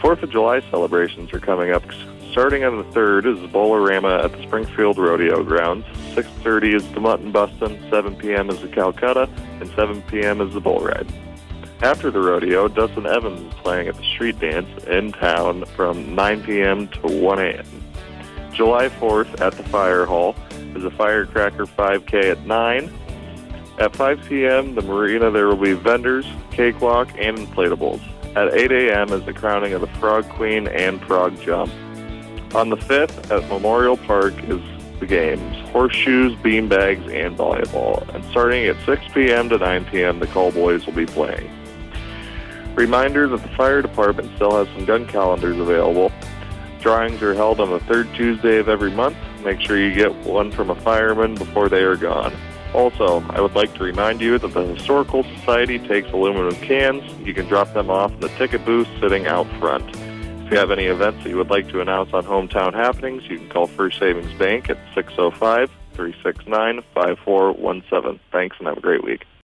4th of July celebrations are coming up. Starting on the 3rd is the Bolorama at the Springfield Rodeo Grounds. 6:30 is the Mutton Bustin', 7 p.m. is the Calcutta, and 7 p.m. is the Bull Ride. After the rodeo, Dustin Evans is playing at the Street Dance in town from 9 p.m. to 1 a.m. July 4th at the Fire Hall is a Firecracker 5K at 9. At 5 p.m., the marina, there will be vendors, cakewalk, and inflatables. At 8 a.m. is the crowning of the Frog Queen and Frog Jump. On the 5th, at Memorial Park, is the games, horseshoes, beanbags, and volleyball. And starting at 6 p.m. to 9 p.m., the Callboys will be playing. Reminder that the fire department still has some gun calendars available. Drawings are held on the 3rd Tuesday of every month. Make sure you get one from a fireman before they are gone. Also, I would like to remind you that the Historical Society takes aluminum cans. You can drop them off in the ticket booth sitting out front. If you have any events that you would like to announce on Hometown Happenings, you can call First Savings Bank at 605-369-5417. Thanks, and have a great week.